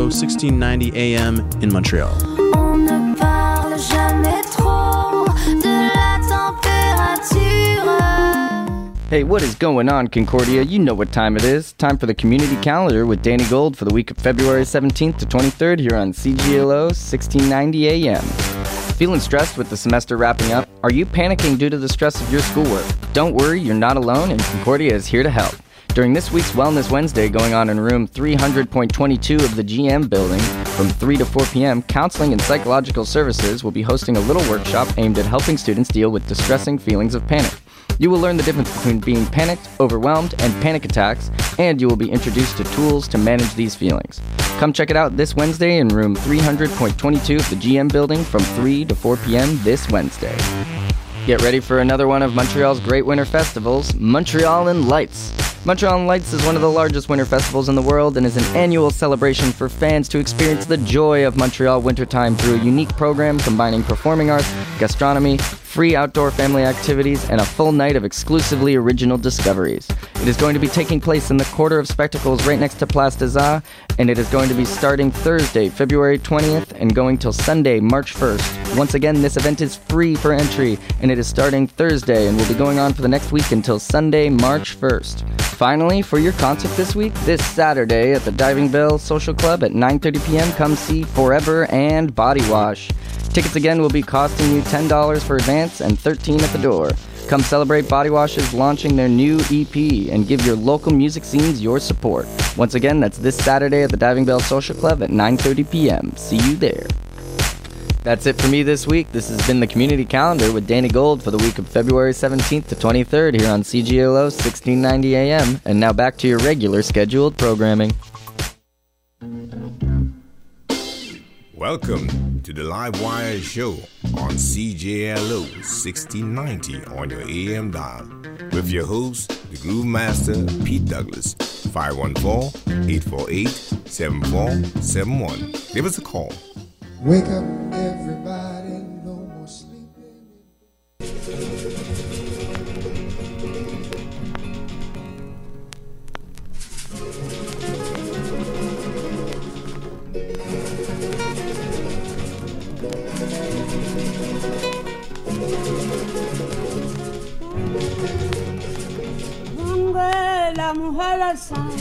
CJLO 1690 AM in Montreal. On ne parle jamais trop de la température. Hey, what is going on, Concordia? You know what time it is. Time for the community calendar with Danny Gold for the week of February 17th to 23rd here on CJLO 1690 AM. Feeling stressed with the semester wrapping up? Are you panicking due to the stress of your schoolwork? Don't worry, you're not alone, and Concordia is here to help. During this week's Wellness Wednesday going on in room 300.22 of the GM building from 3 to 4 p.m., Counseling and Psychological Services will be hosting a little workshop aimed at helping students deal with distressing feelings of panic. You will learn the difference between being panicked, overwhelmed, and panic attacks, and you will be introduced to tools to manage these feelings. Come check it out this Wednesday in room 300.22 of the GM building from 3 to 4 p.m. this Wednesday. Get ready for another one of Montreal's great winter festivals, Montreal in Lights. Montreal in Lights is one of the largest winter festivals in the world and is an annual celebration for fans to experience the joy of Montreal wintertime through a unique program combining performing arts, gastronomy, free outdoor family activities, and a full night of exclusively original discoveries. It is going to be taking place in the Quarter of Spectacles right next to Place des Arts, and it is going to be starting Thursday, February 20th, and going till Sunday, March 1st. Once again, this event is free for entry, and it is starting Thursday, and will be going on for the next week until Sunday, March 1st. Finally, for your concert this week, this Saturday at the Diving Bell Social Club at 9:30 p.m., come see Forever and Body Wash. Tickets again will be costing you $10 for advance and $13 at the door. Come celebrate Body Wash's launching their new EP and give your local music scenes your support. Once again, that's this Saturday at the Diving Bell Social Club at 9:30 p.m. See you there. That's it for me this week. This has been the Community Calendar with Danny Gold for the week of February 17th to 23rd here on CJLO 1690 AM. And now back to your regular scheduled programming. Welcome to the Live Wire Show on CJLO 1690 on your AM dial with your host, the Groove Master, Pete Douglas, 514-848-7471. Give us a call. Wake up, everybody, no more sleeping. Bongue, la mujer al son.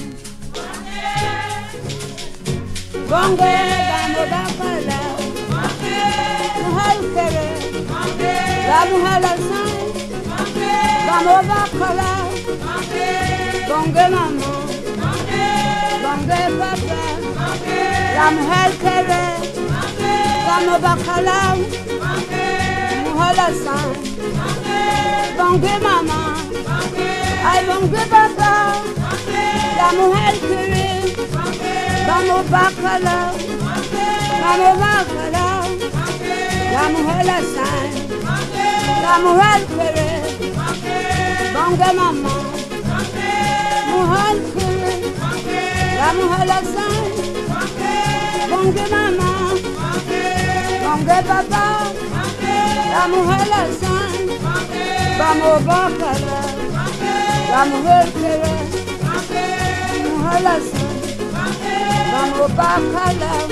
Bongue, vamos a bailar. Mujer quiere, la mujer al son. Vamos a bailar. Bongue mamá, bongue papá. La mujer quiere, vamos a bailar. Mujer al son. Bongue mamá, ay bongue papá. La mujer quiere, vamos a bailar. Vamos a bailar. La mujer la sabe, la mujer quiere, bongue mamá, mujer quiere, la mujer la sabe, bongue mamá, bongue papá, la mujer la sabe, vamos a bailar, la mujer quiere, mujer la sabe, vamos a bailar.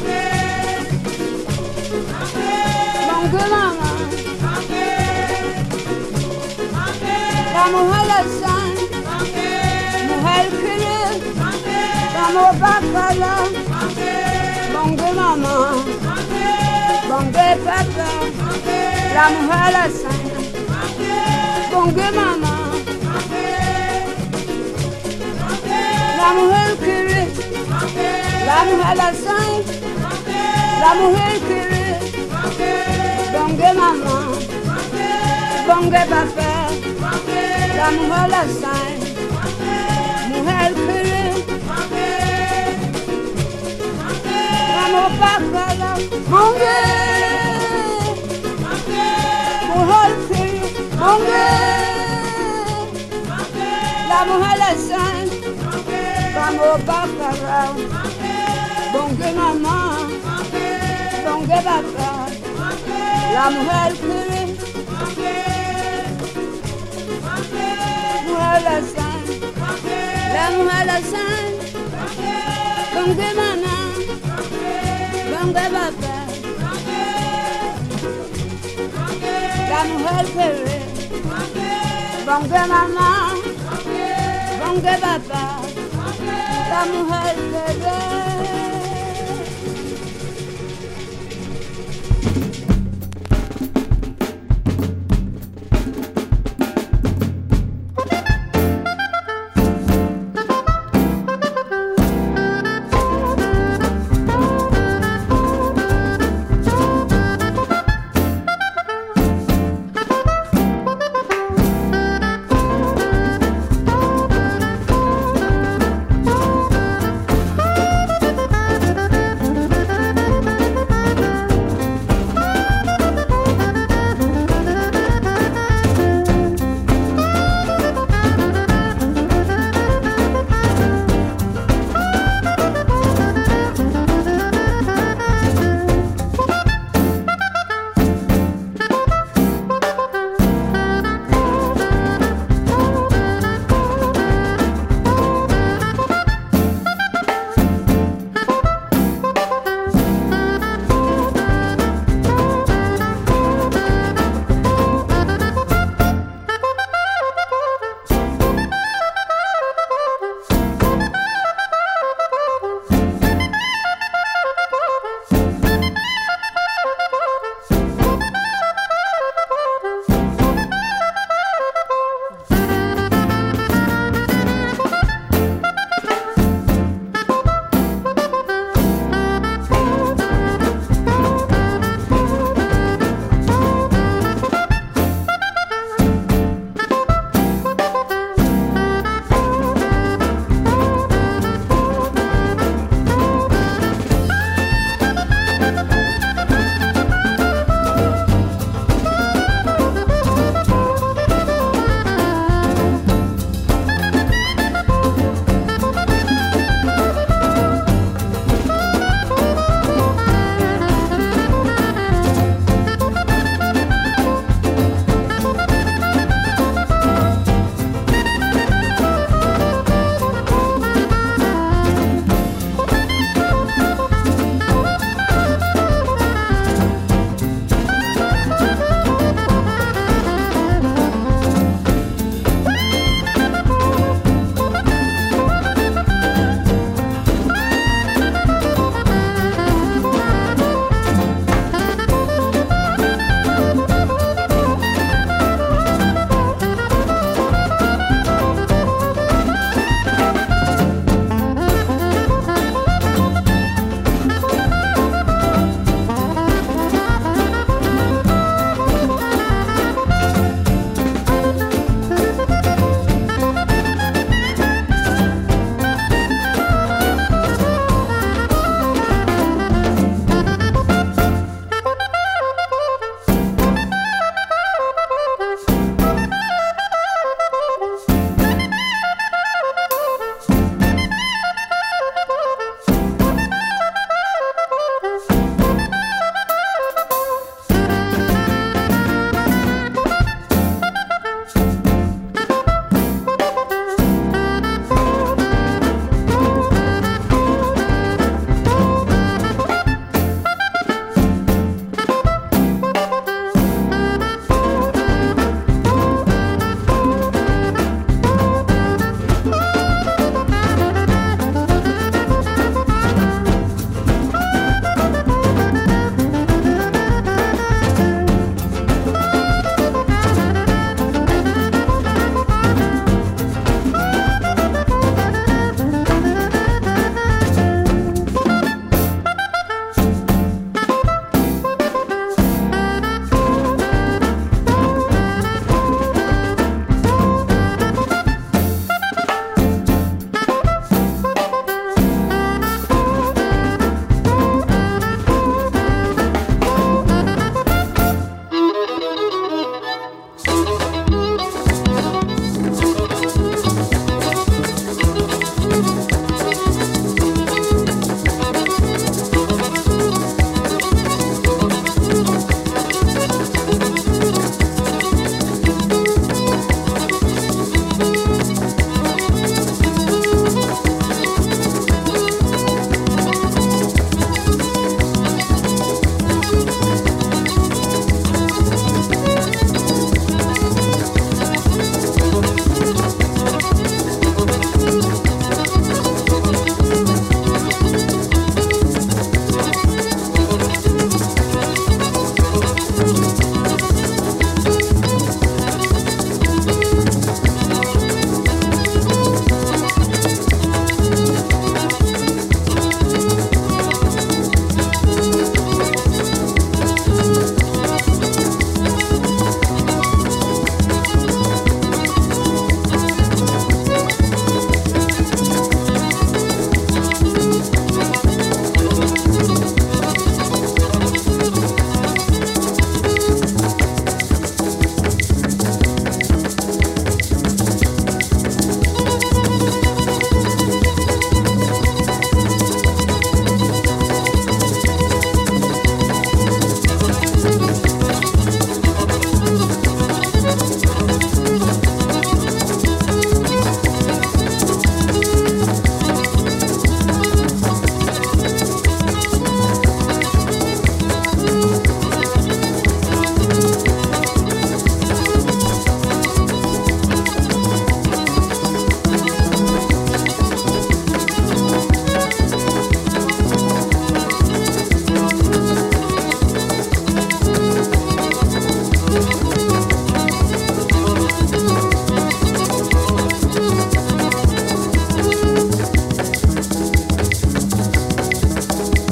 Bongue mamá, la mujer la sabe, mujer quiere, vamos a bailar. Bongue mamá, bongue papá, la mujer la sabe, bongue mamá, la mujer quiere, la mujer la sabe, la mujer quiere. Bongue mamá, bongue papá, la mujer la sabe, mujer quiere, vamos a bailar. Bongue, mujer quiere, bongue, la mujer la sabe, vamos a bailar. Bongue mamá, bongue papá. La mujer quiere, mujer la sabe, la mujer la sabe, bongue mamá, bongue papá. La mujer que ve, bongue mamá, bongue papá. La mujer que ve.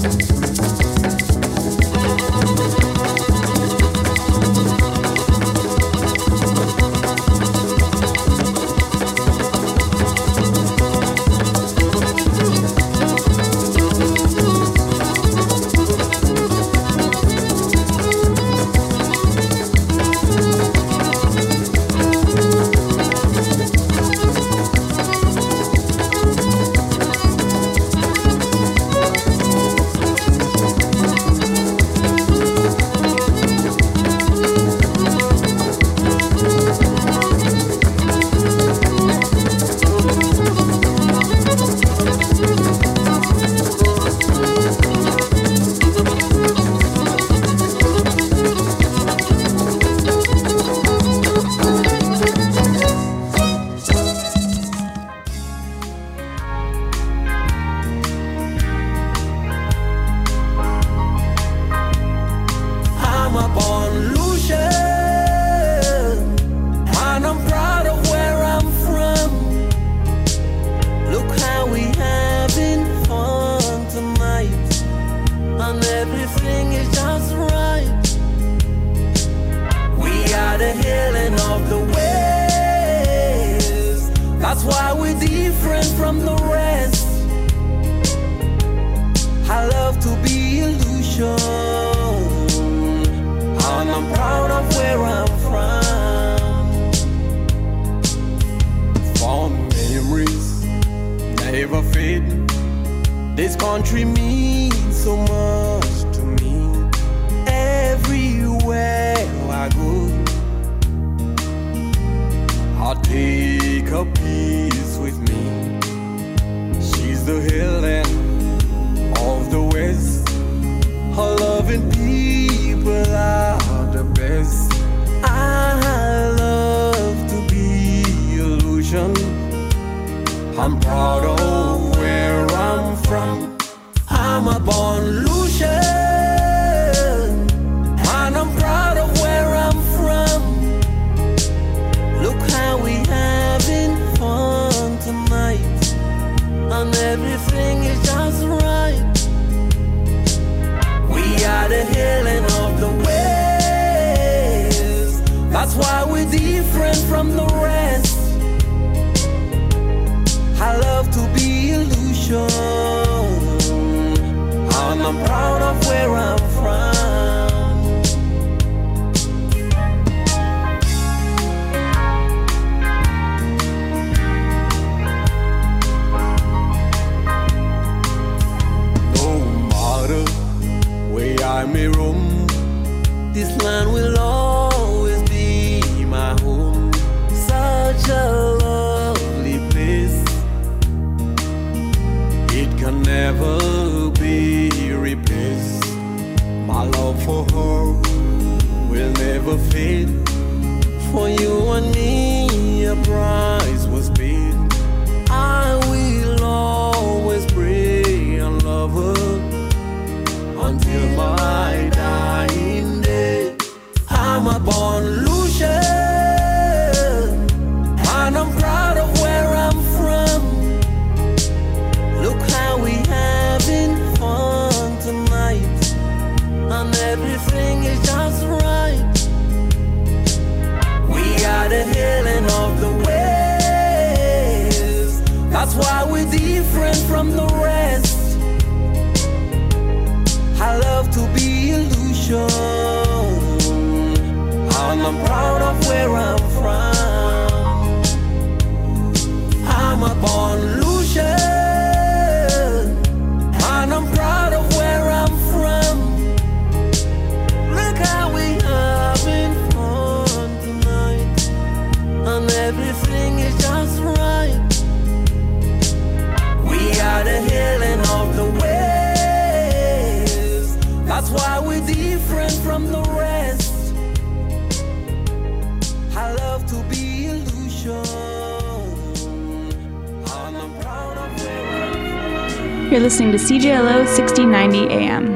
You're listening to CJLO 1690 AM.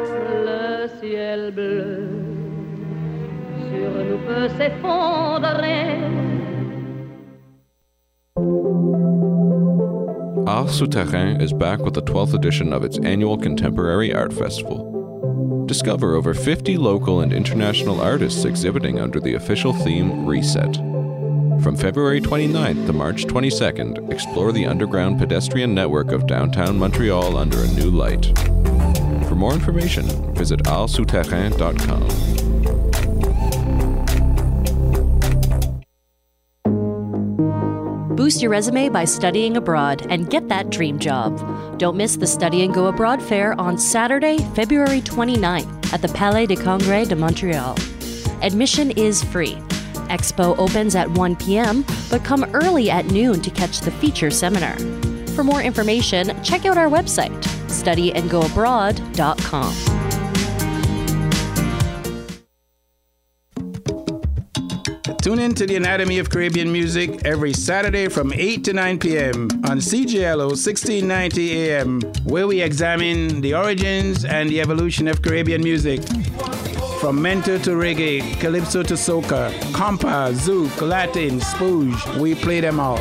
Le ciel bleu sur nous peut s'effondrer. Art Souterrain is back with the 12th edition of its annual Contemporary Art Festival. Discover over 50 local and international artists exhibiting under the official theme Reset. From February 29th to March 22nd, explore the underground pedestrian network of downtown Montreal under a new light. For more information, visit artsouterrain.com. Boost your resume by studying abroad and get that dream job. Don't miss the Study and Go Abroad Fair on Saturday, February 29th at the Palais des Congrès de Montreal. Admission is free. Expo opens at 1 p.m., but come early at noon to catch the feature seminar. For more information, check out our website, studyandgoabroad.com. Tune in to the Anatomy of Caribbean Music every Saturday from 8 to 9 p.m. on CJLO 1690 AM, where we examine the origins and the evolution of Caribbean music. From mento to reggae, calypso to soca, compa, zouk, Latin, spooge, we play them all.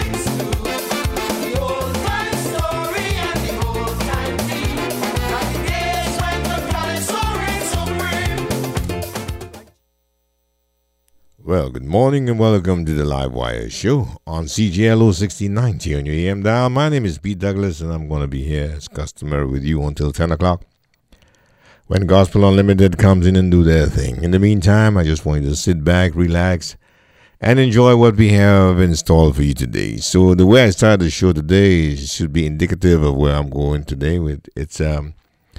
Well, good morning and welcome to the Live Wire Show on CJLO 1690 on your AM dial. My name is Pete Douglas and I'm going to be here as customary with you until 10 o'clock when Gospel Unlimited comes in and do their thing. In the meantime, I just want you to sit back, relax, and enjoy what we have installed for you today. So the way I started the show today should be indicative of where I'm going today. It's our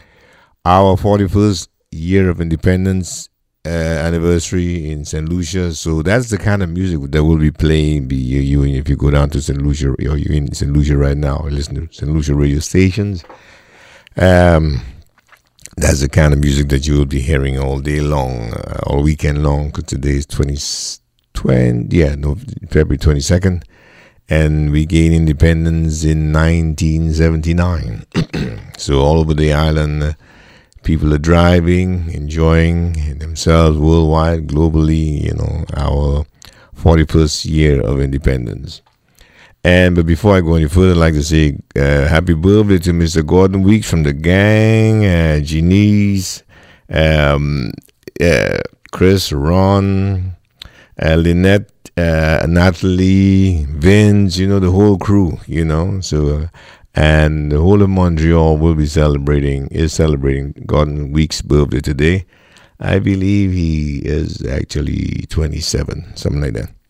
41st year of independence anniversary in St. Lucia, so that's the kind of music that we'll be playing. If you go down to St. Lucia, or you're in St. Lucia right now, or listen to St. Lucia radio stations, that's the kind of music that you will be hearing all day long, all weekend long, because today is February 22nd, and we gained independence in 1979. So all over the island, people are driving, enjoying themselves worldwide, globally, our 41st year of independence. But before I go any further, I'd like to say happy birthday to Mr. Gordon Weeks from the gang, Janice, Chris, Ron, Lynette, Natalie, Vince, the whole crew, so... and the whole of Montreal is celebrating Gordon Weeks' birthday today. I believe he is actually 27, something like that.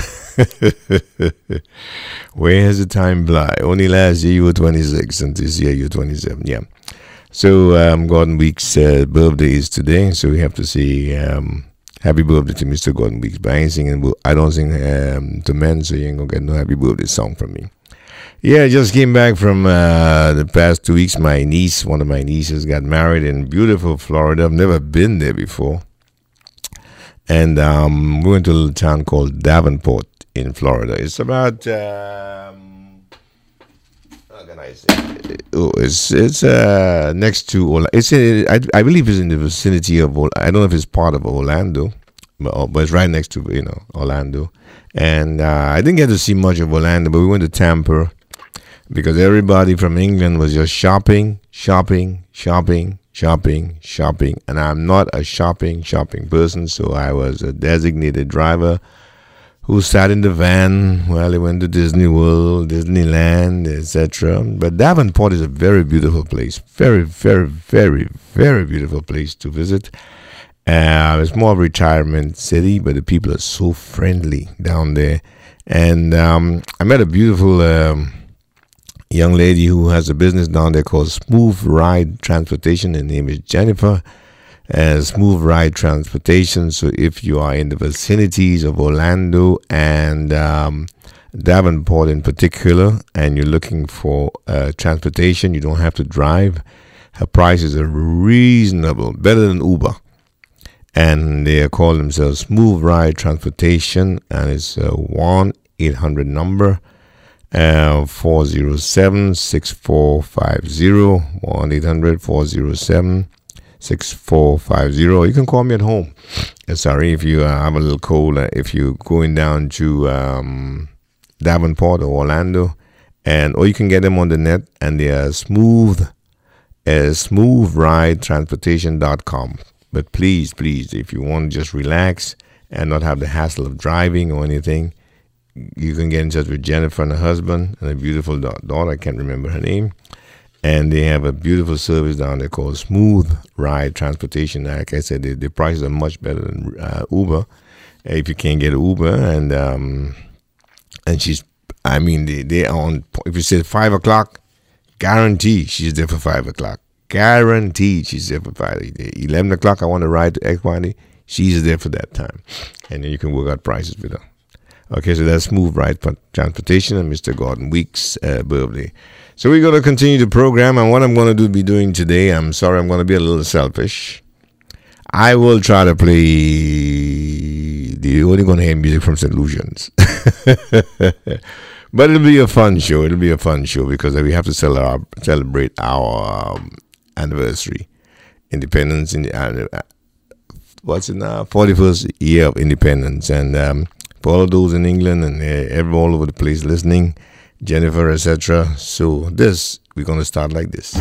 Where has the time fly? Only last year you were 26, and this year you're 27. Yeah. So Gordon Weeks' birthday is today, so we have to say happy birthday to Mr. Gordon Weeks. But I don't sing to men, so you ain't gonna get no happy birthday song from me. Yeah, I just came back from the past 2 weeks. One of my nieces got married in beautiful Florida. I've never been there before. And we went to a little town called Davenport in Florida. It's about, how can I say? It's next to Orlando. I believe it's in the vicinity of, I don't know if it's part of Orlando, but it's right next to, Orlando. And I didn't get to see much of Orlando, but we went to Tampa, because everybody from England was just shopping. And I'm not a shopping person, so I was a designated driver who sat in the van while they went to Disney World, Disneyland, etc. But Davenport is a very beautiful place. Very, very, very, very beautiful place to visit. It's more of a retirement city, but the people are so friendly down there. And I met a beautiful... young lady who has a business down there called Smooth Ride Transportation. Her name is Jennifer. Smooth Ride Transportation. So if you are in the vicinities of Orlando and Davenport in particular, and you're looking for transportation, you don't have to drive. Her prices are reasonable, better than Uber. And they call themselves Smooth Ride Transportation, and it's a 1-800 number. 407-6450, 1-800-407-6450. You can call me at home. Sorry, if you have a little cold, if you're going down to Davenport or Orlando, or you can get them on the net, and they are smoothridetransportation.com. But please, if you want to just relax and not have the hassle of driving or anything, you can get in touch with Jennifer and her husband and a beautiful daughter. I can't remember her name. And they have a beautiful service down there called Smooth Ride Transportation. Like I said, the prices are much better than Uber, if you can't get an Uber. And they on. If you say 5 o'clock, guaranteed she's there for 5 o'clock. Guaranteed she's there for 5. 11 o'clock, I want to ride to XYZ. She's there for that time, and then you can work out prices with her. Okay, so that's Smooth Ride Transportation and Mr. Gordon Weeks' birthday. So we're going to continue the program, and what I'm going to be doing today, I'm sorry, I'm going to be a little selfish. I will try to play, you're only going to hear music from St. Lucians. But it'll be a fun show. It'll be a fun show because we have to celebrate our anniversary, independence, what's it now? 41st year of independence. And for all those in England and all over the place listening, Jennifer, etc. So we're going to start like this.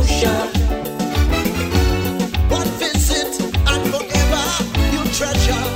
Treasure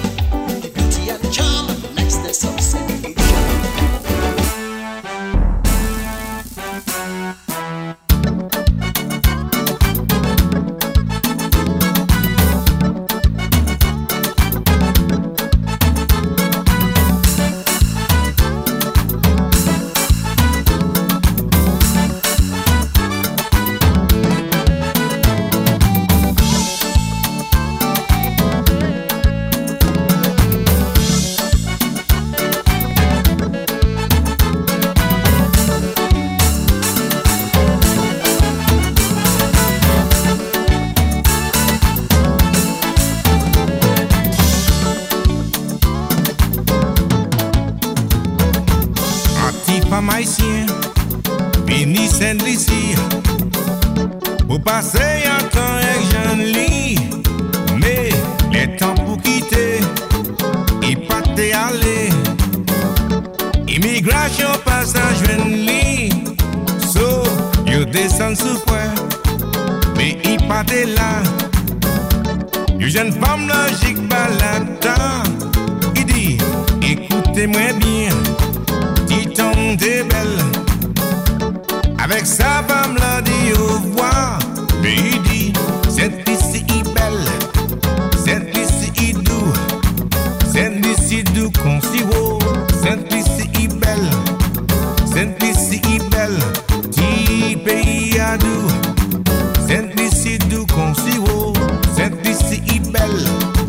femmes haïtiennes, vini Saint-Lucie, pour passer un temps avec Jean-Ly. Mais les temps pour quitter, il pas t'y aller. Immigration passe à Jean-Ly. So, you descend sous point, mais il pas t'y là. You jeune femme logique balada. Il dit, écoutez-moi bien, dis-donc t'es belle. Avec sa femme là dit au revoir. Mais il dit, cette fille est belle, cette fille est doux, cette fille est doux qu'on s'y voit, cette fille est belle, cette fille est belle, petit pays à doux, cette fille est doux qu'on s'y voit, cette fille est belle.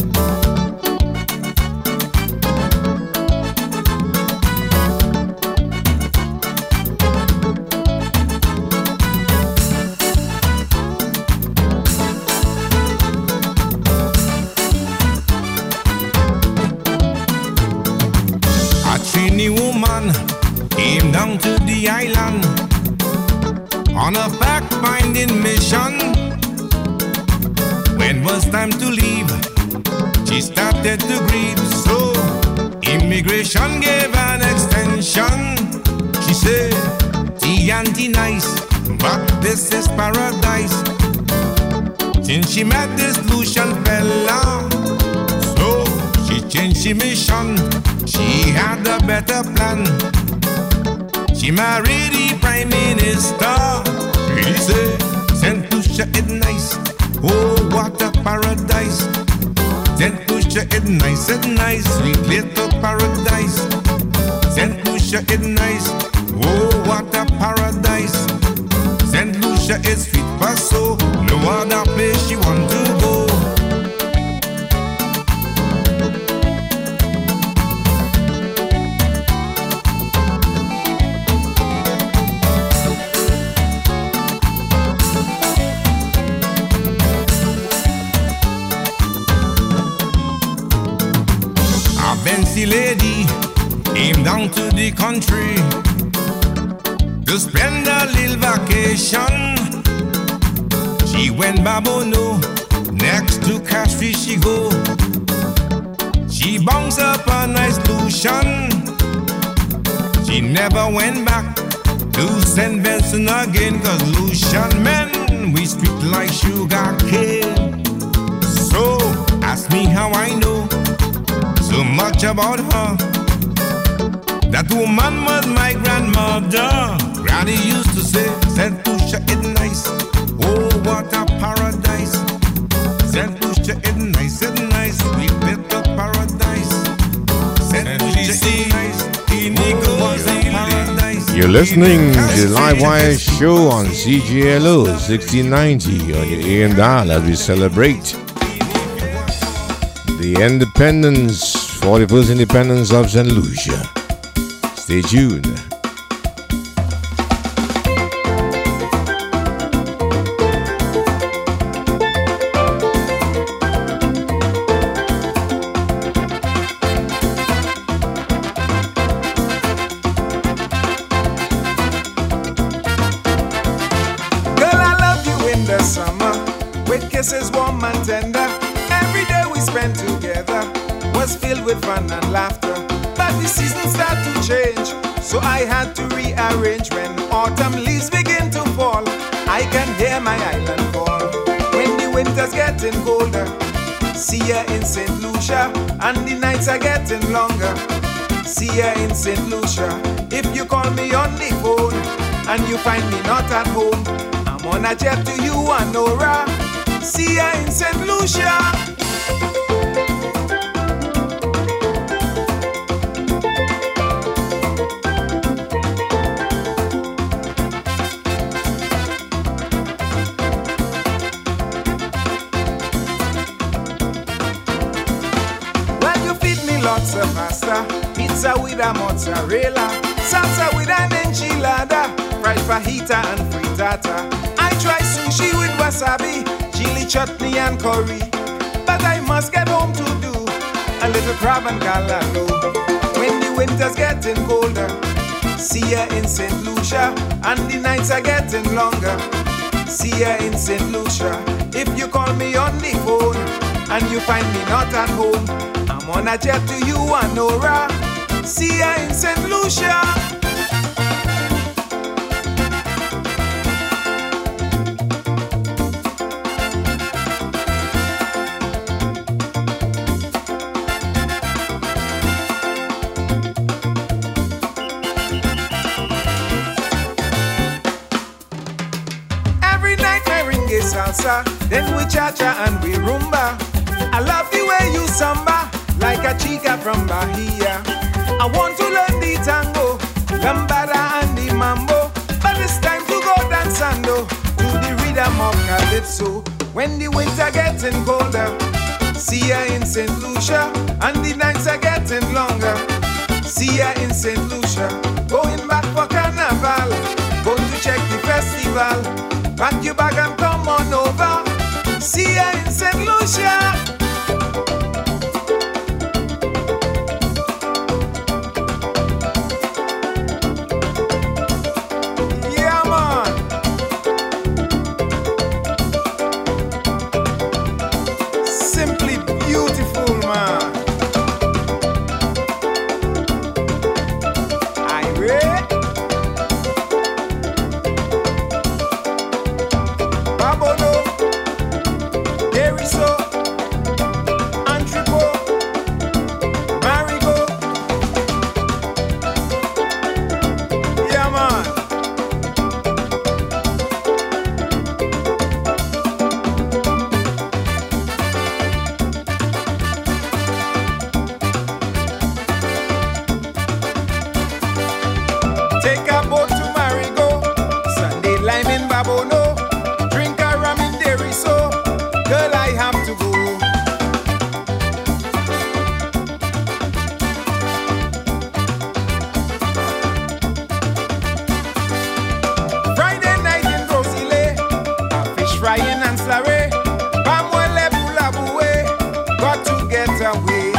Woman came down to the island on a fact-finding mission. When was time to leave, she started to grieve. So immigration gave an extension. She said, "T&T nice, but this is paradise." Since she met this Lucian fella, so she changed her mission. She had a better plan. She married the Prime Minister. He said, Saint Lucia is nice. Oh, what a paradise. Saint Lucia is nice, sweet little paradise. Saint Lucia is nice. Oh, what a paradise. Saint Lucia is sweet for so. No other place she want to go. Fancy lady came down to the country to spend a little vacation. She went Babono, next to Cashfish she go. She bounced up a nice Lucian. She never went back to St. Vincent again, cause Lucian men, we sweet like sugar cane. So, ask me how I know so much about her. That woman was my grandmother. Granny used to say, Saint Lucia is nice. Oh, what a paradise. Saint Lucia is nice, sweet little paradise. Saint Lucia is nice, Inigo's paradise. You're listening to the Live Wire show on CGLO 1690 on your AM dial as we celebrate the independence, 41st independence of St. Lucia. Stay tuned. Girl, I love you in the summer, with kisses warm and tender. Every day we spent together was filled with fun and laughter. But the seasons start to change, so I had to rearrange. When autumn leaves begin to fall, I can hear my island call. When the winter's getting colder, see ya in St. Lucia, and the nights are getting longer. See ya in St. Lucia. If you call me on the phone and you find me not at home, I'm on a jet to you and Nora. See ya in St. Lucia. Lots of pasta, pizza with a mozzarella, salsa with an enchilada, fried fajita and frittata. I try sushi with wasabi, chili chutney and curry, but I must get home to do a little crab and galalo. When the winter's getting colder, See ya in St. Lucia, and the nights are getting longer. See ya in St. Lucia. If you call me on the phone and you find me not at home, I'm on a jet to you and Nora. See ya in St. Lucia. Salsa, then we cha-cha and we rumba. I love the way you samba, like a chica from Bahia. I want to learn the tango, lambada and the mambo, but it's time to go danzando to the rhythm of calypso. When the winter getting colder, see ya in St. Lucia, and the nights are getting longer. See ya in St. Lucia, going back for carnival, going to check the festival. Pack your bag and come on over. See ya in St. Lucia. Yeah, man. Simply beautiful, man. Irate. Babono, Deriso, Antripo, Marigo. Yeah, man. Take a boat to Marigo, Sunday lime in Babono. Girl, I have to go. Friday night in Rosile, a fish frying and slurry. Pamwele Pulabue, got to get away.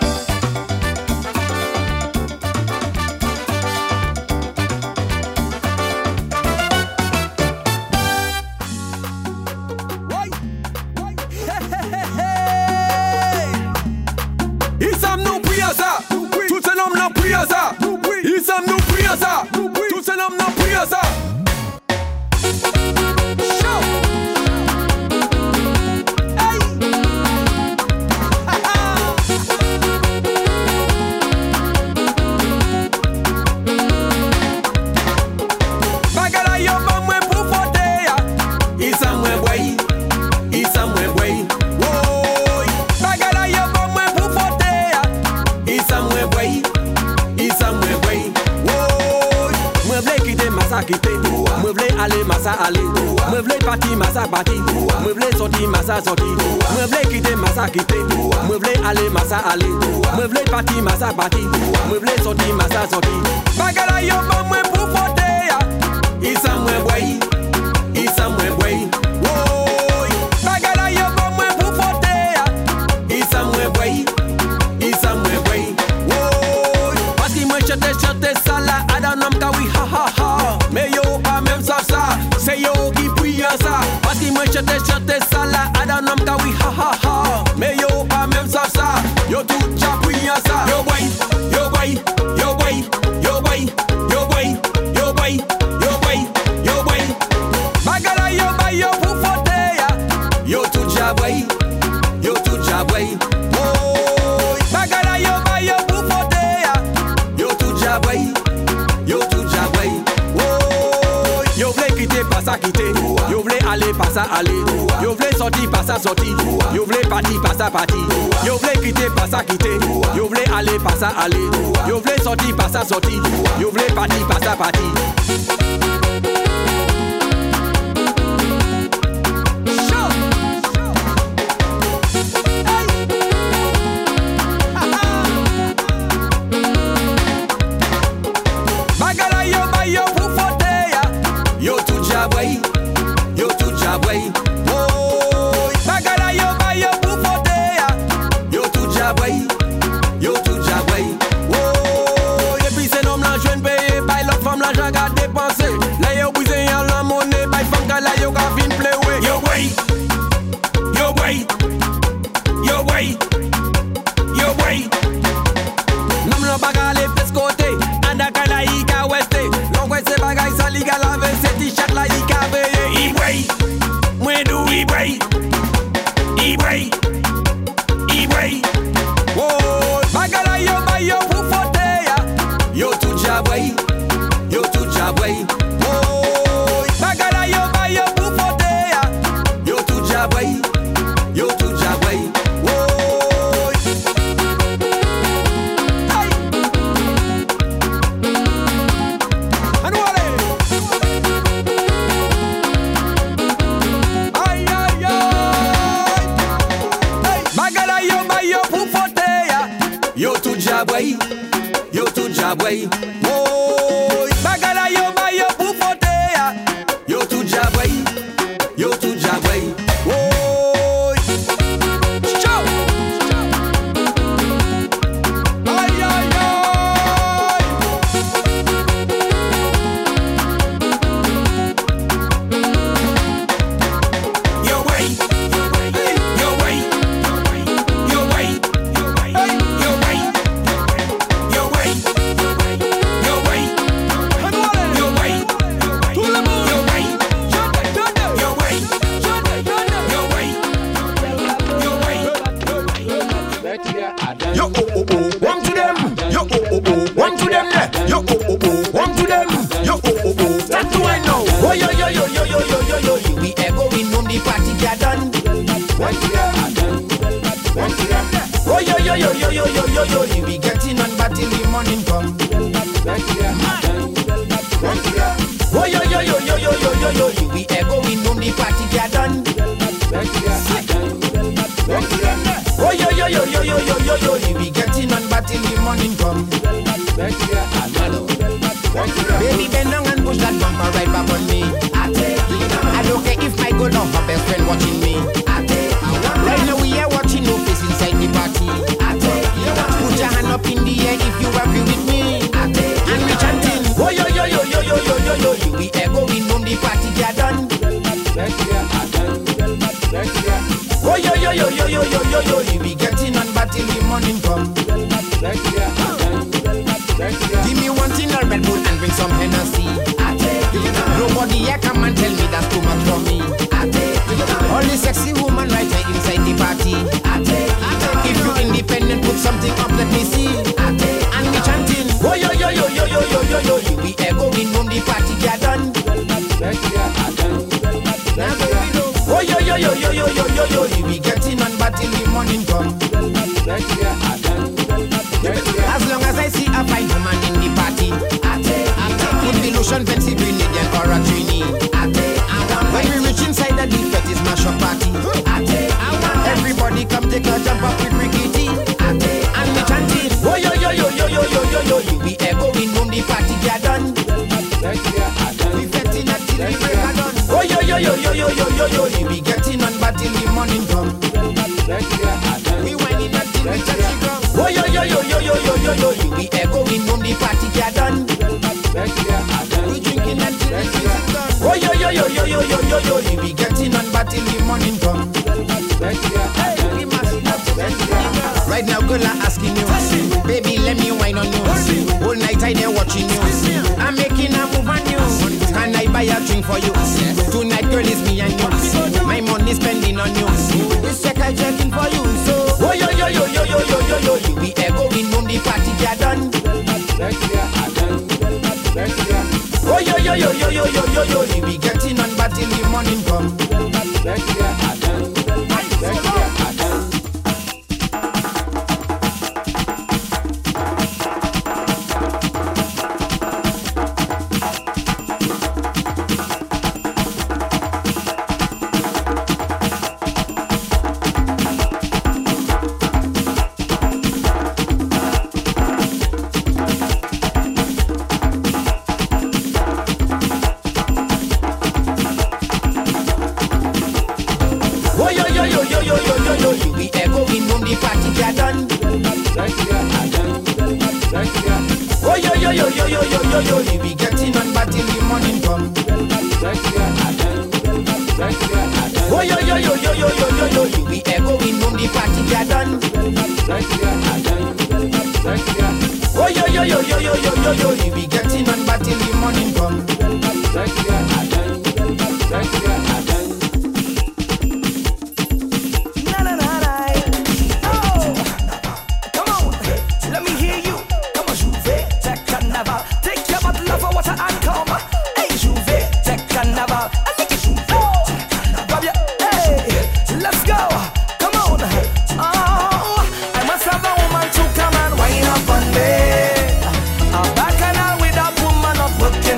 Me vle ale masa ale, me vle parti masa parti, me vle sorti masa sorti, me vle quitter masa quitter, me vle ale masa ale, me vle parti masa parti, me vle sorti masa sorti. Bagala yo ba mwen pou fote ya, isa mwen boy, isa mwen boy. Woy, bagala yo ba mwen pou fote ya, isa mwen boy, isa mwen boy. Woy, paski mwen chete sala adanam kawi ha ha ha. Me yo pa même ça ça, c'est yo qui prie ça. Parce que moi chete ça là, adanam kawi ha ha ha. Me yo pa même ça ça, yo tout cha prie ça. Yo boy, yo boy, yo boy, yo boy, yo boy, yo boy, yo boy, yo boy. Bagala yo ba yo pour fote ya, yo tout cha boy, yo tout cha boy. Oh, bagala yo ba yo pour fote ya, yo tout cha boy, yo tout cha boy. Yo vle quitter pas ça quitter, yo vle aller pas ça aller, yo vle sortir pas ça sortir, yo vle partir pas ça partir, yo vle quitter pas ça quitter, yo vle aller pas ça aller, yo vle sortir pas ça sortir, yo vle partir pas ça partir. Yo tout jabway, oh, bagala yo ba yo pou fote ya. Yo tout jabway, oh. Et puis c'est nom la jeune paye, jabway. Oh, bagala yo ba yo pufote ya. Yo tu jabway, yo tu jabway. Oh, hey. Anuale. Ay ay ay. Hey, bagala yo ba yo pufote ya. Yo tu jabway, yo tu jabway. Oh, bagala yo ba yo pufote ya. Yo tu jabway, yo tu jabway. Oh, show. Ay ay ay. Yo way, yo way, yo way, hey, yo way, yo way, yo way, yo way, tout le monde, yo way, yo way, yo way, yo oh oh oh, one to them, yo oh oh oh, one to them, yo oh oh oh, one to them, yo oh oh oh, start to right now. Oh yo yo yo yo yo yo yo yo, we are going home, the party got done. One to them, one to them. Oh yo yo yo yo yo yo yo yo, we getting on but till the morning come. One to them, one to them. Oh yo yo yo yo yo yo yo yo, we are going home, the party got done. One to them, one to them. Oh yo yo yo yo yo yo yo yo, we getting on but till the morning come. Baby bend down and push that bumper right back on me. I don't care if my good love, my best friend watching me. Right now we are watching no face inside the party. Put your hand up in the air if you agree with me. And we chanting. Oh yo yo yo yo yo yo yo yo, we are going home, the party got done. Oh yo yo yo yo yo yo yo yo, we getting on but till the morning come. Give me one thing, a Red Bull and bring some Hennessy. Nobody here come and tell me that's too much for me. All the sexy woman right here inside the party. If you independent, put something up, let me see. And we chanting. Oh yo yo yo yo yo yo yo yo, we are going home, the party got done. Oh yo yo yo yo yo yo yo yo, we getting on but till the morning come. As long as I see a fine woman in the party, put the lotion, fancy Grenadian or a Trini. When we reach inside the deep fetish mash up party, everybody come take a jump up with Rickety. And we chanting. Oh yo yo yo yo yo yo yo yo, we are going home, the party got done. We fetting until the break of dawn. Oh yo yo yo yo yo yo yo yo, we getting on but till the morning come. We whining until we touch the ground. Oh yo yo yo yo yo yo yo yo, we are going home, the party got done. We drinking until the drinks is done. Oh yo yo yo yo yo yo yo yo, we getting on but till the morning come. Hey, we must not to the ground. Right now, girl, I'm asking you, baby, let me wine on you. All night I there watching you. I'm making a move on you. Can I buy a drink for you? Tonight, girl, it's me and you. My money spending on you. This check I checking for you. So, oh yo yo yo yo yo yo yo yo, we are going home, the party got done. Oh yo yo yo yo yo yo yo yo, we getting on but till the morning come. Take your bottle of water and come.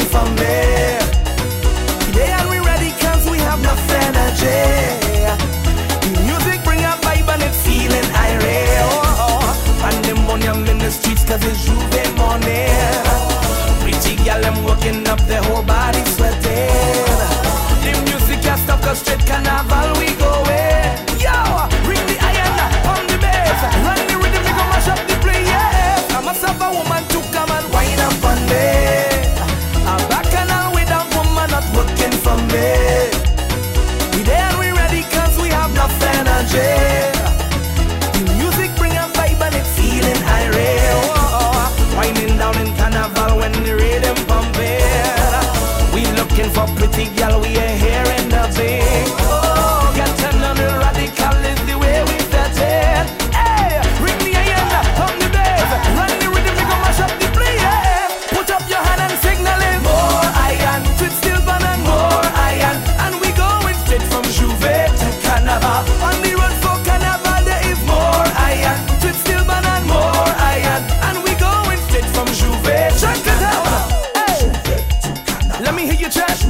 for me. Today and we ready cause we have enough energy. The music bring a vibe and it's feeling irate. Pandemonium in the streets cause it's Juve morning. Pretty gal them working up their whole body sweating. The music can't stop cause straight carnival we going. Yo, ring the iron on the bass. Run the rhythm, we gon' mash up the place. I must have a woman to come and wind up on me. A bacchanal without woman not working for me. We there and we ready cause we have enough energy. The music bring a vibe and it's feeling irate. Winding down in carnival when the rhythm pumping. We looking for pretty girl, we are here in the big. Oh, get to know the radical is the way we set it. Hey, ring the iron on the bass. Run the rhythm, we gon' mash up the place. Put up your hand and signal it. More iron, twit still burn and more iron. And we going straight from Juve to Carnival. On the road for Carnival there is more iron. Twit still burn and more iron. And we going straight from Juve. Check it out. Hey, let me hear you chant.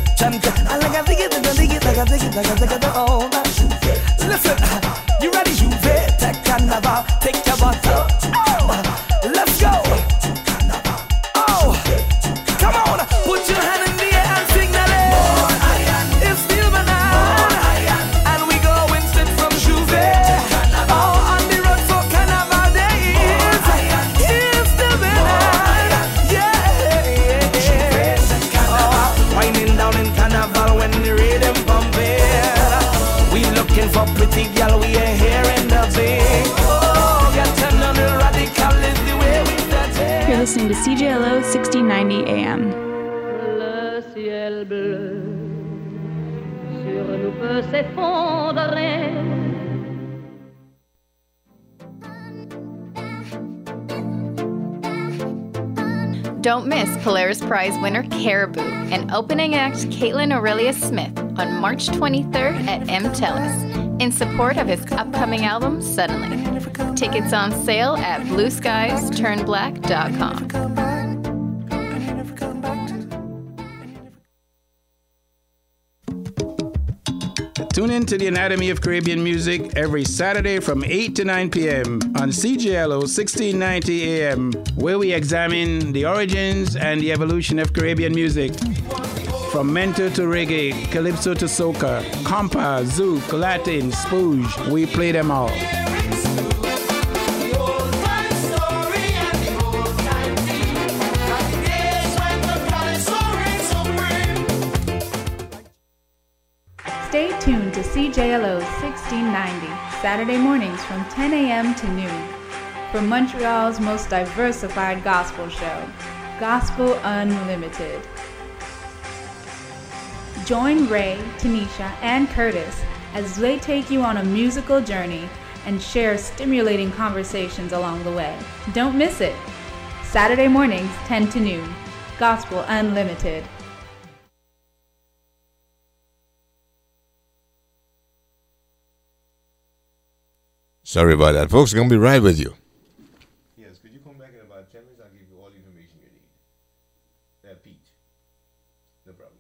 Listen, you ready? Juve, take Carnival, take your bottle. Oh, let's go. Oh, come on, put your hand in the air and signal it. It's still banana, and we going straight from Juve. Oh, on the road for Carnival there is still banana. Yeah. Oh, winding down in Carnival when the rhythm pumping. We looking for pretty girl, we are here in the big. Oh, get to know the radical is the way we set it. You're listening to CJLO 1690 AM. Le ciel bleu sur nous peut s'effondrer. Don't miss Polaris Prize winner Caribou and opening act Caitlin Aurelia Smith on March 23rd at M. Tellis in support of his upcoming album Suddenly. Tickets on sale at blueskiesturnblack.com. Tune in to the Anatomy of Caribbean Music every Saturday from 8 to 9 p.m. on CJLO 1690 AM, where we examine the origins and the evolution of Caribbean music. From mento to reggae, calypso to soca, compa, zouk, Latin, spooge, we play them all. Stay tuned to CJLO 1690, Saturday mornings from 10 a.m. to noon, for Montreal's most diversified gospel show, Gospel Unlimited. Join Ray, Tanisha, and Curtis as they take you on a musical journey and share stimulating conversations along the way. Don't miss it. Saturday mornings, 10 to noon, Gospel Unlimited. Sorry about that, folks. Gonna be right with you. Yes, could you come back in about 10 minutes? I'll give you all the information you need. Pete. No problem.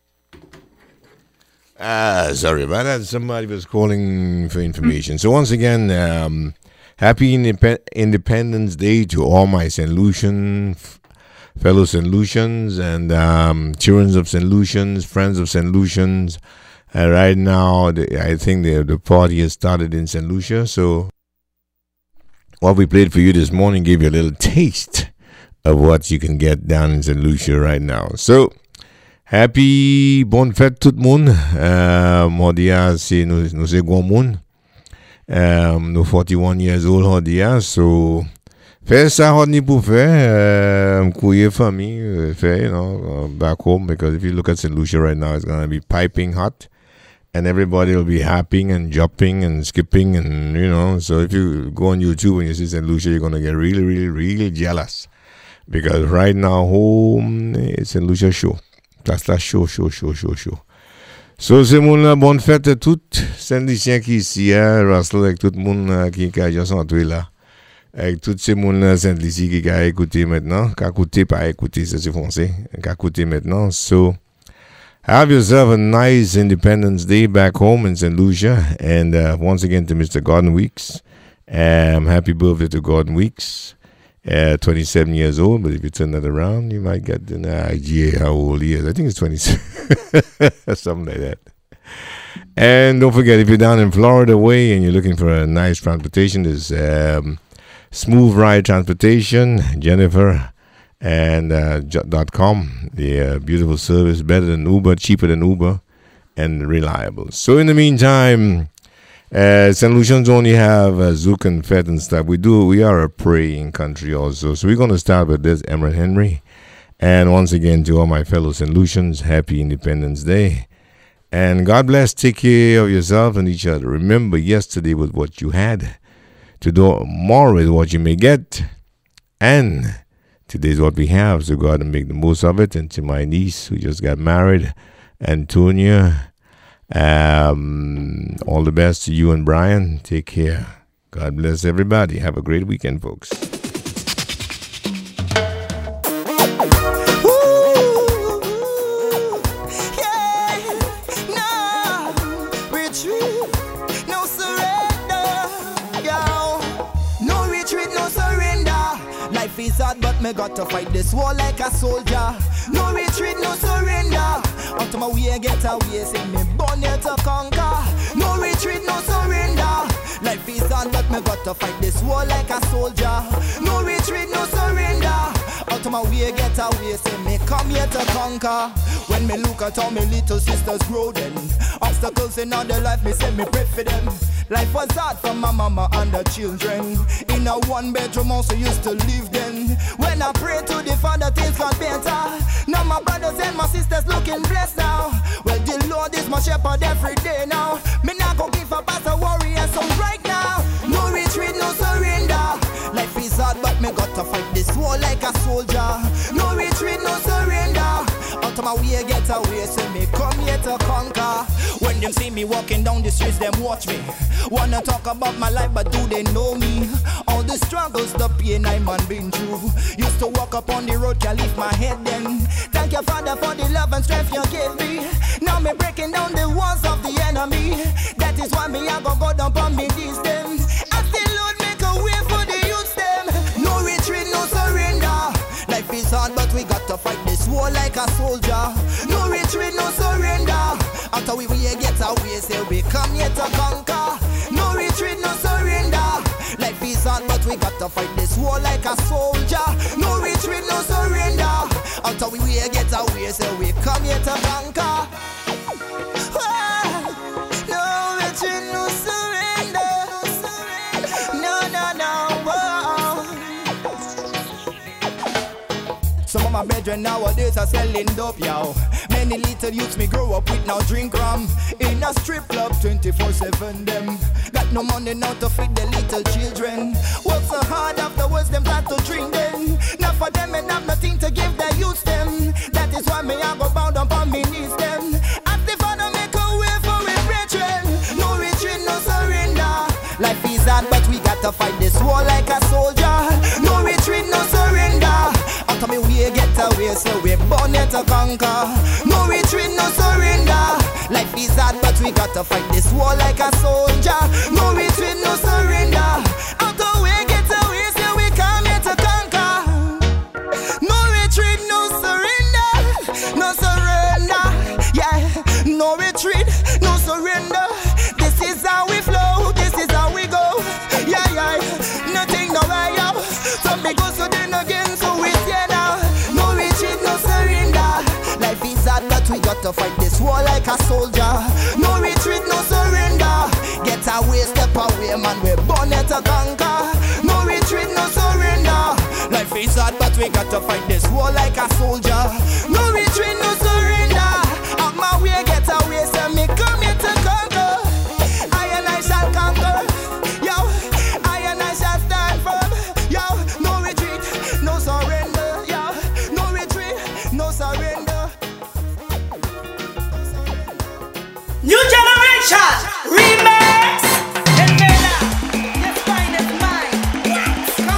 Sorry about that. Somebody was calling for information. So once again, happy Independence Day to all my St. Lucian fellow St. Lucians and children of St. Lucians, friends of St. Lucians. Right now, I think the party has started in St. Lucia. So what we played for you this morning gave you a little taste of what you can get down in St. Lucia right now. So, happy bonne fête tout le monde. Hodia, c'est nous c'est grand monde. Nous 41 years old hodia. So, fais ça hodni pour faire. Couiller famille, faire, you know, back home. Because if you look at St. Lucia right now, it's going to be piping hot. And everybody will be hopping and jumping and skipping and, you know. So if you go on YouTube and you see St. Lucia, you're going to get really, really, really jealous. Because right now, home, it's St. Lucia show. That's la show. So, c'est mon bonne fête à toutes. Saint-Lucien qui ici, Russell, avec tout le monde qui a déjà entré là. Avec tous ces monde-là, Saint-Lucie qui a écouté maintenant, qui a écouté, pas écouté, ça c'est français, qui a écouté maintenant. So, have yourself a nice Independence Day back home in St. Lucia. And once again to Mr. Gordon Weeks. Happy birthday to Gordon Weeks. 27 years old, but if you turn that around, you might get an idea how old he is. I think it's 27, something like that. And don't forget, if you're down in Florida way and you're looking for a nice transportation, there's Smooth Ride Transportation, Jennifer, and .com. The beautiful service, better than Uber, cheaper than Uber, and reliable. So in the meantime, St. Lucians only have Zouk and Fete and stuff. We are a praying country also. So we're going to start with this, Emerald Henry. And once again, to all my fellow St. Lucians, happy Independence Day. And God bless, take care of yourself and each other. Remember, yesterday was what you had. Tomorrow is what you may get. And today is what we have. So go out and make the most of it. And to my niece who just got married, Antonia, all the best to you and Brian. Take care. God bless everybody. Have a great weekend, folks. Is hard, but me got to fight this war like a soldier. No retreat, no surrender. Out of my way, get away, say me born here to conquer. No retreat, no surrender. Life is hard, but me got to fight this war like a soldier. No retreat, no surrender. Out of my way, get away, say me come here to conquer. When me look at how my little sisters grow, then obstacles in all their life, me say me pray for them. Life was hard for my mama and the children. In a one-bedroom house, I used to live then. When I pray to the Father, things got better. Now my brothers and my sisters looking blessed now. Well, the Lord is my shepherd every day now. Me not go give up as a warrior, so right now. No retreat, no surrender. Life is hard, but me got to fight this war like a soldier. No retreat, no surrender. Out of my way, get away, so me come here to conquer. When them see me walking down the streets, them watch me. Wanna talk about my life, but do they know me? All the struggles, the pain I man been through. Used to walk up on the road, can't lift my head then. Thank you, Father, for the love and strength you gave me. Now me breaking down the walls of the enemy. That is why me I go down on me these them. I still Lord make a way for the youths them. No retreat, no surrender. Life is hard, but we got to fight this war like a soldier. No retreat, no surrender. After we get away, say we come here to conquer. No retreat, no surrender. Life is hard, but we got to fight this war like a soldier. No retreat, no surrender. After we get away, say we come here to conquer. No retreat, no surrender. No, no, no. Some of my brethren nowadays are selling dope, yo. Many little youths me grow up with now drink rum. In a strip club 24/7 them. Got no money now to feed the little children. Work so hard afterwards them start to drink them. Now for them and have nothing to give the youths them. That is why me I go bound up on me knees them. Ask the Father make a way for me brethren. No retreat, no surrender. Life is hard but we got to fight this war like a soldier. No retreat, no surrender. After me we get away, so we born here to conquer. No retreat, no surrender. Life is hard, but we got to fight this war like a soldier. No retreat, no surrender. After we get away, so we come here to conquer. No retreat, no surrender. No surrender, yeah. No retreat, no surrender. This is how we flow, this is how we go. Yeah, yeah. Nothing no way up. Some big goes to then again, so we see now. No retreat, no surrender. Life is hard, but we got to fight this war like a soldier. No retreat, no surrender. Get away, step away, man, we're born here to conquer. No retreat, no surrender. Life is hard, but we got to fight this war like a soldier. No retreat, no surrender. Out my way, get away, send me come here to conquer. I and I shall conquer. Yo, I and I shall stand firm. Yo, no retreat, no surrender. Yo, no retreat, no surrender. New generation remix. And Mela, your spine is mine.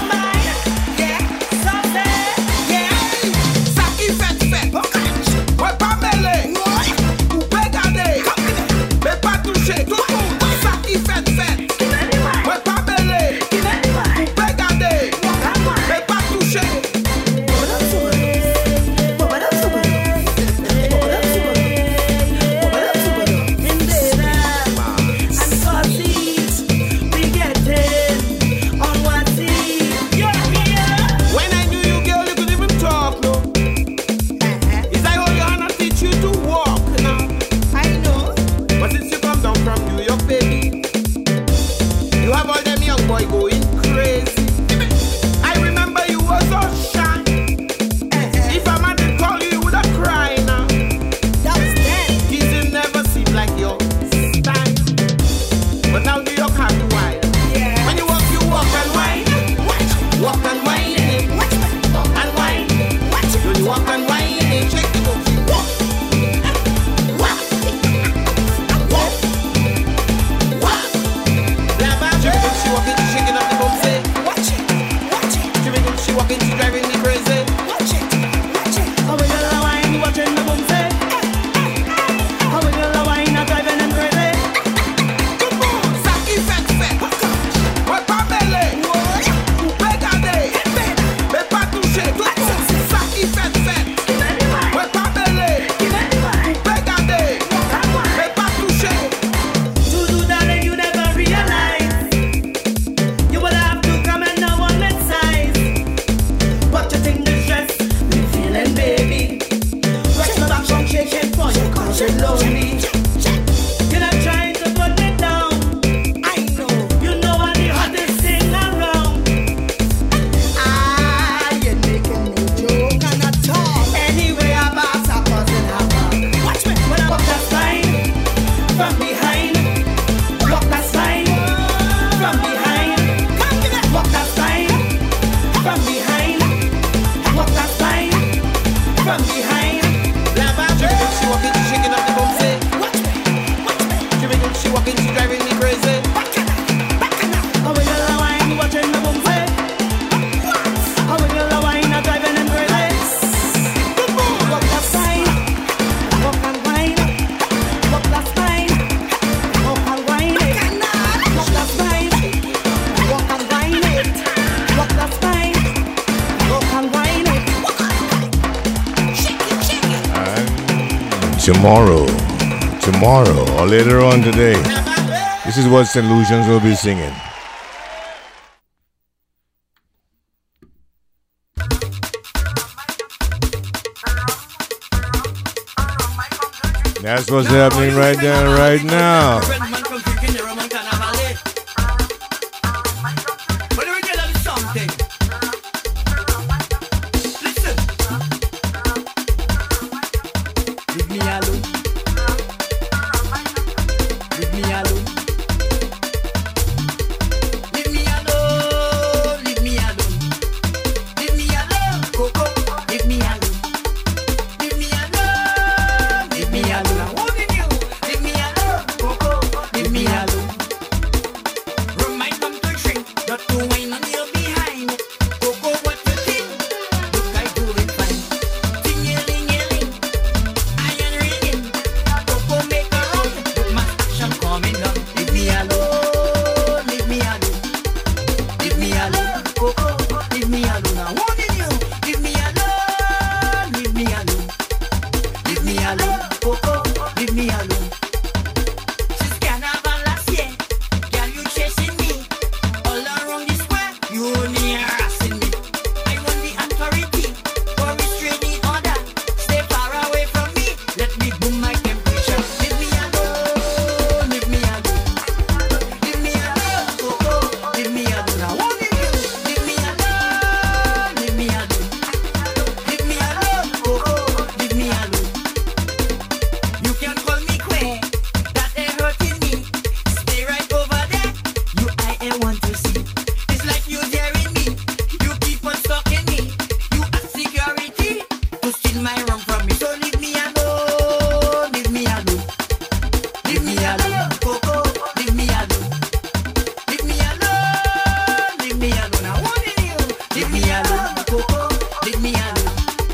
push it slowly. You're not trying to put me down. I know. You know I'm the hottest thing around. You're making me joke and a talk. Anyway, I pass a cousin have. Watch me when I walk that line from behind. Walk that line from behind. Walk that line from behind. Walk that line from behind. She walking, she shaking up the bum, say. Watch me. She walking, she driving me crazy. How we gonna wine watching the boom say? How we gonna wine driving them crazy? Walk that line, walk and wine. Walk that line, walk and wine it. Walk that line, walk and wine it. Walk that line, walk and wine it. Tomorrow, or later on today, this is what St. Lucians will be singing. That's what's happening right there, right now. But let me tell you something. Listen. Leave me alone. Leave me alone. Leave me alone. Leave me alone. Leave me alone. Coco. Leave me alone. Leave me alone. Leave me alone. I'm warning you. Leave me alone. Coco. Leave me alone. Rum might come to shrink, not to wine on your behind. Coco, what you think? Look, I do it fine. Ting-a-ling-a-ling, iron ringing. Coco make a run, look, my action coming down. Leave me alone, leave me alone. Leave me alone, Coco, leave me alone. I'm warning you, leave me alone, leave me alone. Leave me alone, Coco, leave me alone. Since Carnival last year, girl, you chasing me all around the square. You only harassing me. I want the authority for restraining order. Stay far away from me. Let me boom my temperature. Leave me alone. Leave me alone. Leave me alone. Coco. Leave me alone. I want you. Leave me alone. Leave me alone. Leave me alone. Coco. Leave me alone. You can call me queer. That ain't hurting me. Stay right over there. You I ain't want to see. It's like you daring me. You keep on stalking me. You are security to steal my rum from me. So leave me alone. Leave me alone. Leave me alone. Coco. Leave me alone. Leave me alone. Leave me alone. I wanted you. Leave me alone. Coco. Leave me alone.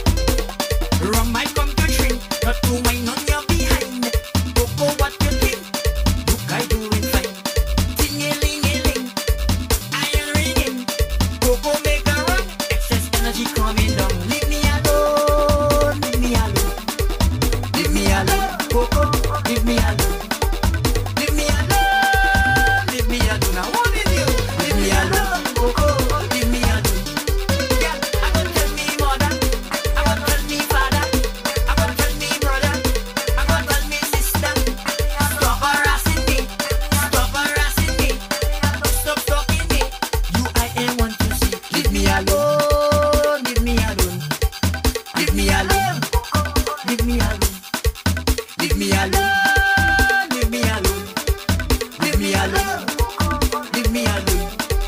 Rum might come to shrink, not to wine on your behind. Coco, what you think? Look, I do it fine. Ting-a-ling-a-ling, iron ringing. Coco make a run, excess energy coming down. Leave me alone, leave me alone. Leave me alone, Coco, leave me alone. Leave me alone, leave me alone. I wanted you. Leave me alone, Coco, leave me alone. Yeah, I gonna tell me mother, I gonna tell me father, I gonna tell me brother, I gonna tell me sister. Stop harassing me, stop harassing me, stop stalking me. You I ain't want to see. Leave me alone, leave me alone, leave me alone, leave me alone, leave me alone, leave me alone, leave me alone, leave me alone.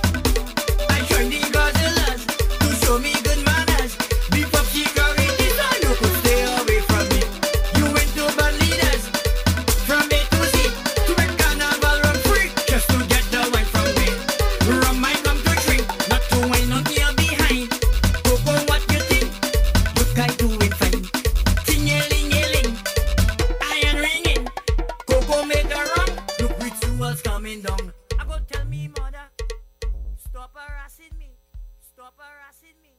I joined the Godzillas to show me good manners. Beef up security so you could stay away from me. You went to bad leaders from A to Z to make Carnival run free just to get the wine from me. Rum might come to shrink, not to wine on your behind. Coco, what you think? Look, I do it fine. Ting-a-ling-a-ling, iron ringing. Coco make a run, look rituals coming down. I go tell me mother, stop harassing me, stop harassing me.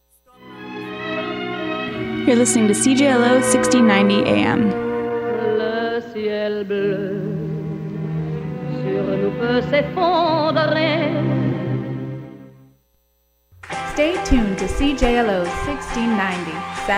You're listening to CJLO 1690 AM. Le ciel bleu sur nous peut s'effondrer. Stay tuned to CJLO 1690.